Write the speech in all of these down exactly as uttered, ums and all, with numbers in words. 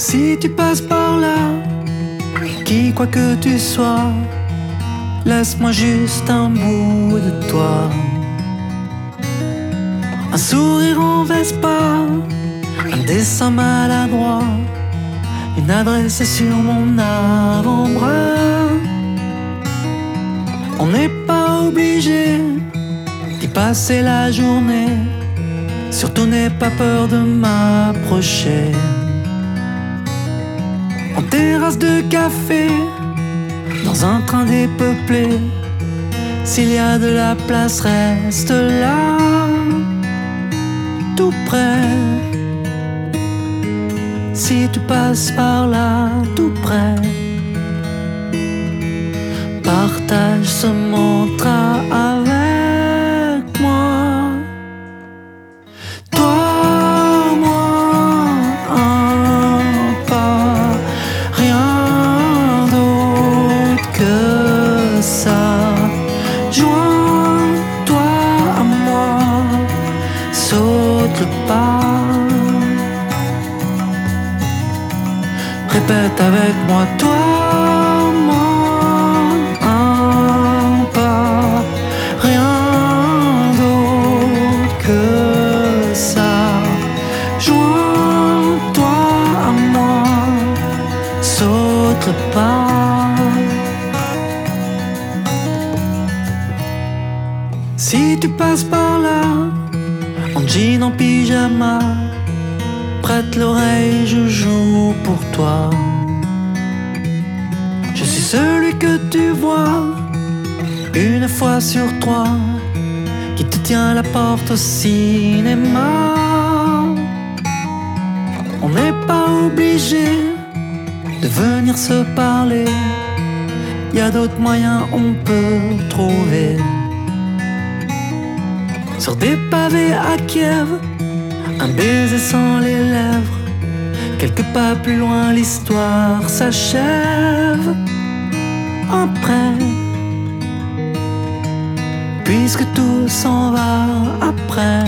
Si tu passes par là, qui quoi que tu sois, laisse-moi juste un bout de toi. Un sourire en Vespa, un dessin maladroit, une adresse sur mon avant-bras. On n'est pas obligé d'y passer la journée, surtout n'aie pas peur de m'approcher. En terrasse de café, dans un train dépeuplé, s'il y a de la place, reste là, tout près. Si tu passes par là, tout près, partage ce mantra avec moi. Toi, moi, un pas, rien d'autre que ça. Joins-toi à moi, saute le pas. Répète avec moi, toi, moi, un pas, rien d'autre que ça. Joins-toi à moi, saute le pas. Si tu passes par là, en jean, en pyjama, prête l'oreille, je joue pour toi. Je suis celui que tu vois une fois sur trois, qui te tient la porte au cinéma. On n'est pas obligé de venir se parler, y a d'autres moyens, on peut trouver. Sur des pavés à Kiev, un baiser sans les lèvres, quelques pas plus loin l'histoire s'achève. Après, puisque tout s'en va après,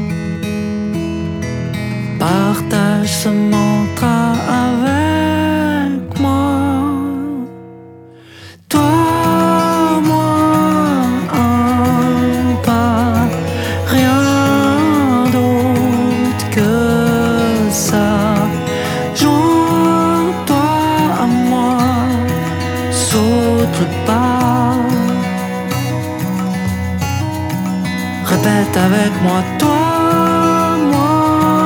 partage ce mantra avec moi. Toi, moi, un pas, rien d'autre que ça. Joins-toi à moi, saute le pas. Répète avec moi, toi, moi,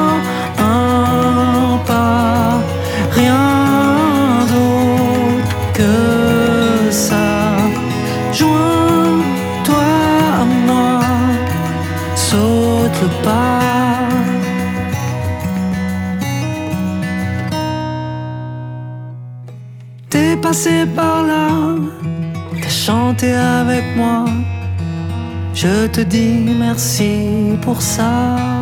un pas, rien d'autre que ça. Joins-toi à moi, saute le pas. T'es passé par là, t'as chanté avec moi, je te dis merci pour ça.